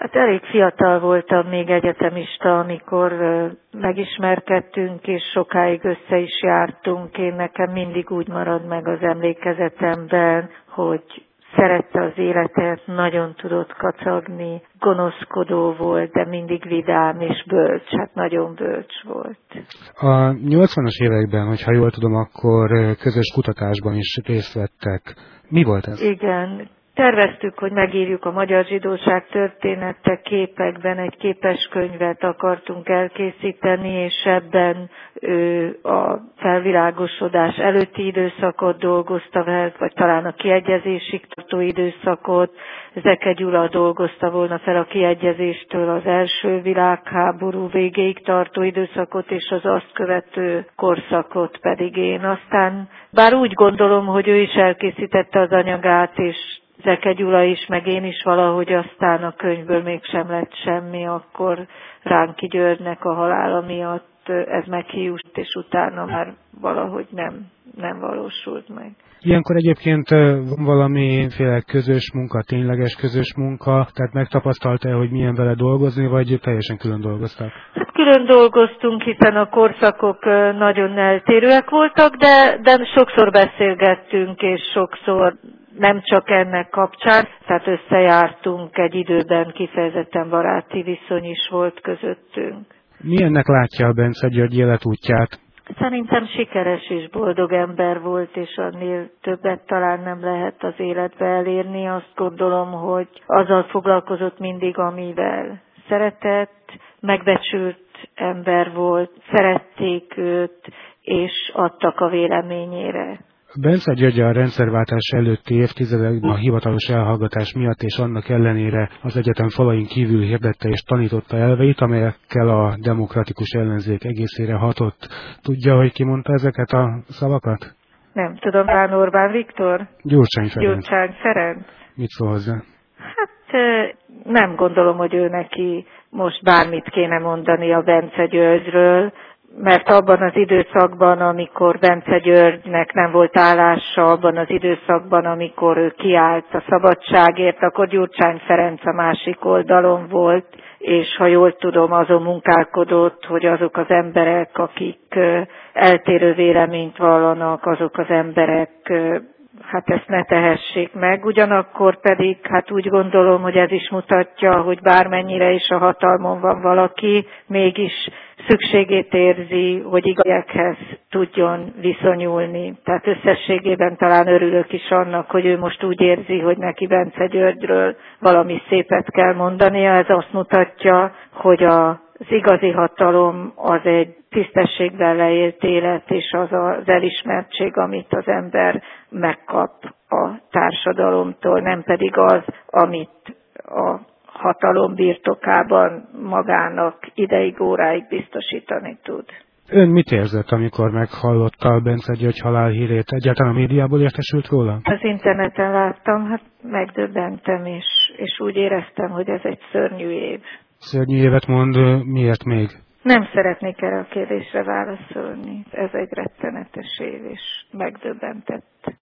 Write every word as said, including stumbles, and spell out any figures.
Hát elég fiatal voltam, még egyetemista, amikor megismerkedtünk, és sokáig össze is jártunk. Én nekem mindig úgy marad meg az emlékezetemben, hogy szerette az életet, nagyon tudott kacagni, gonoszkodó volt, de mindig vidám és bölcs, hát nagyon bölcs volt. A nyolcvanas években, hogyha jól tudom, akkor közös kutatásban is részt vettek. Mi volt ez? Igen. Terveztük, hogy megírjuk a magyar zsidóság története képekben, egy képeskönyvet akartunk elkészíteni, és ebben ő a felvilágosodás előtti időszakot dolgozta fel, vagy talán a kiegyezésig tartó időszakot. Zeke Gyula dolgozta volna fel a kiegyezéstől az első világháború végéig tartó időszakot, és az azt követő korszakot pedig én. Aztán, bár úgy gondolom, hogy ő is elkészítette az anyagát, és Zeke Gyula is, meg én is valahogy aztán a könyvből mégsem lett semmi, akkor Ránki Györgynek a halála miatt ez meghiúst, és utána már valahogy nem, nem valósult meg. Ilyenkor egyébként van valamiféle közös munka, tényleges közös munka, tehát megtapasztalta, hogy milyen vele dolgozni, vagy teljesen külön dolgoztak? Hát külön dolgoztunk, hiszen a korszakok nagyon eltérőek voltak, de, de sokszor beszélgettünk, és sokszor nem csak ennek kapcsán, tehát összejártunk egy időben, kifejezetten baráti viszony is volt közöttünk. Milyennek látja a Bence György életútját? Szerintem sikeres és boldog ember volt, és annél többet talán nem lehet az életbe elérni. Azt gondolom, hogy azzal foglalkozott mindig, amivel szeretett, megbecsült ember volt, szerették őt, és adtak a véleményére. Bence György a rendszerváltás előtti évtizedekben a hivatalos elhallgatás miatt és annak ellenére az egyetem falain kívül hirdette és tanította elveit, amelyekkel a demokratikus ellenzék egészére hatott. Tudja, hogy ki mondta ezeket a szavakat? Nem tudom, Bán Orbán Viktor? Gyurcsány Ferenc. Gyurcsány Ferenc. Mit szól hozzá? Hát nem gondolom, hogy ő neki most bármit kéne mondani a Bence Györgyről, mert abban az időszakban, amikor Bence Györgynek nem volt állása, abban az időszakban, amikor ő kiállt a szabadságért, akkor Gyurcsány Ferenc a másik oldalon volt, és ha jól tudom, azon munkálkodott, hogy azok az emberek, akik eltérő véleményt vallanak, azok az emberek hát ezt ne tehessék meg. Ugyanakkor pedig hát úgy gondolom, hogy ez is mutatja, hogy bármennyire is a hatalmon van valaki, mégis szükségét érzi, hogy igazsághez tudjon viszonyulni. Tehát összességében talán örülök is annak, hogy ő most úgy érzi, hogy neki Bence Györgyről valami szépet kell mondania. Ez azt mutatja, hogy a Az igazi hatalom az egy tisztességben leélt élet, és az az elismertség, amit az ember megkap a társadalomtól, nem pedig az, amit a hatalom birtokában magának ideig, óráig biztosítani tud. Ön mit érzett, amikor meghallotta a Bence György halálhírét? Egyáltalán a médiából értesült róla? Az interneten láttam, hát megdöbbentem, és, és úgy éreztem, hogy ez egy szörnyű év. Szörnyű évet mond, miért még? Nem szeretnék erre a kérdésre válaszolni. Ez egy rettenetes év, és megdöbbentett.